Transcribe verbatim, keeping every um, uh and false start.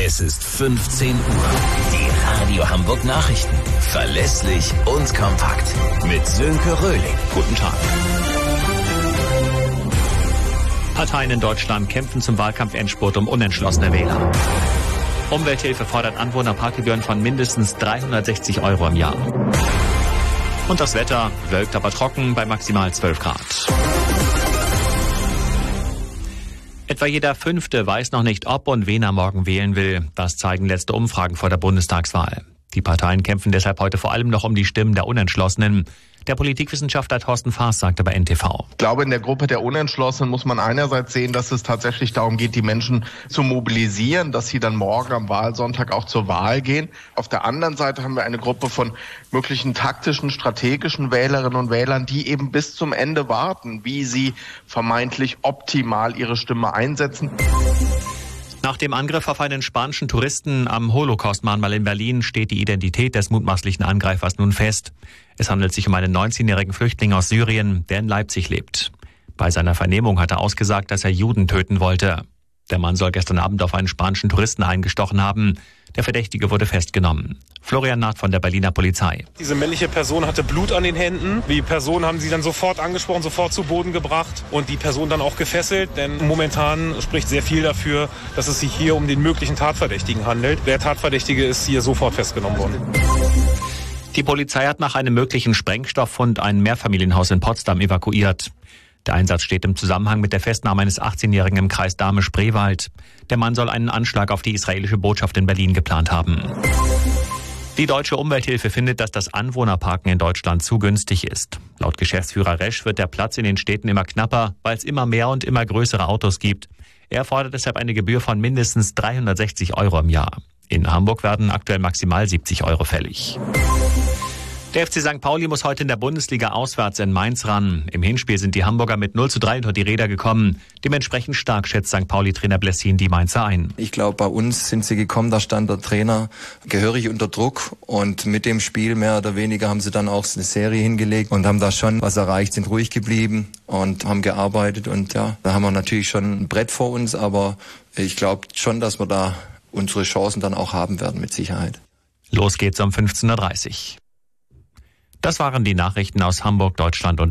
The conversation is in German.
Es ist fünfzehn Uhr. Die Radio Hamburg Nachrichten. Verlässlich und kompakt. Mit Sönke Röhling. Guten Tag. Parteien in Deutschland kämpfen zum Wahlkampfendspurt um unentschlossene Wähler. Umwelthilfe fordert Anwohnerparkgebühren von mindestens dreihundertsechzig Euro im Jahr. Und das Wetter bewölkt, aber trocken bei maximal zwölf Grad. Etwa jeder Fünfte weiß noch nicht, ob und wen er morgen wählen will. Das zeigen letzte Umfragen vor der Bundestagswahl. Die Parteien kämpfen deshalb heute vor allem noch um die Stimmen der Unentschlossenen. Der Politikwissenschaftler Thorsten Faas sagte bei N T V. Ich glaube, in der Gruppe der Unentschlossenen muss man einerseits sehen, dass es tatsächlich darum geht, die Menschen zu mobilisieren, dass sie dann morgen am Wahlsonntag auch zur Wahl gehen. Auf der anderen Seite haben wir eine Gruppe von möglichen taktischen, strategischen Wählerinnen und Wählern, die eben bis zum Ende warten, wie sie vermeintlich optimal ihre Stimme einsetzen. Nach dem Angriff auf einen spanischen Touristen am Holocaust-Mahnmal in Berlin steht die Identität des mutmaßlichen Angreifers nun fest. Es handelt sich um einen neunzehnjährigen Flüchtling aus Syrien, der in Leipzig lebt. Bei seiner Vernehmung hat er ausgesagt, dass er Juden töten wollte. Der Mann soll gestern Abend auf einen spanischen Touristen eingestochen haben. Der Verdächtige wurde festgenommen. Florian Naht von der Berliner Polizei. Diese männliche Person hatte Blut an den Händen. Die Person haben sie dann sofort angesprochen, sofort zu Boden gebracht und die Person dann auch gefesselt. Denn momentan spricht sehr viel dafür, dass es sich hier um den möglichen Tatverdächtigen handelt. Der Tatverdächtige ist hier sofort festgenommen worden. Die Polizei hat nach einem möglichen Sprengstofffund ein Mehrfamilienhaus in Potsdam evakuiert. Der Einsatz steht im Zusammenhang mit der Festnahme eines achtzehnjährigen im Kreis Dahme-Spreewald. Der Mann soll einen Anschlag auf die israelische Botschaft in Berlin geplant haben. Die Deutsche Umwelthilfe findet, dass das Anwohnerparken in Deutschland zu günstig ist. Laut Geschäftsführer Resch wird der Platz in den Städten immer knapper, weil es immer mehr und immer größere Autos gibt. Er fordert deshalb eine Gebühr von mindestens dreihundertsechzig Euro im Jahr. In Hamburg werden aktuell maximal siebzig Euro fällig. Der F C Sankt Pauli muss heute in der Bundesliga auswärts in Mainz ran. Im Hinspiel sind die Hamburger mit null zu drei unter die Räder gekommen. Dementsprechend stark schätzt Sankt Pauli-Trainer Blessin die Mainzer ein. Ich glaube, bei uns sind sie gekommen, da stand der Trainer gehörig unter Druck. Und mit dem Spiel mehr oder weniger haben sie dann auch eine Serie hingelegt und haben da schon was erreicht, sind ruhig geblieben und haben gearbeitet. Und ja, da haben wir natürlich schon ein Brett vor uns, aber ich glaube schon, dass wir da unsere Chancen dann auch haben werden, mit Sicherheit. Los geht's um fünfzehn Uhr dreißig. Das waren die Nachrichten aus Hamburg, Deutschland und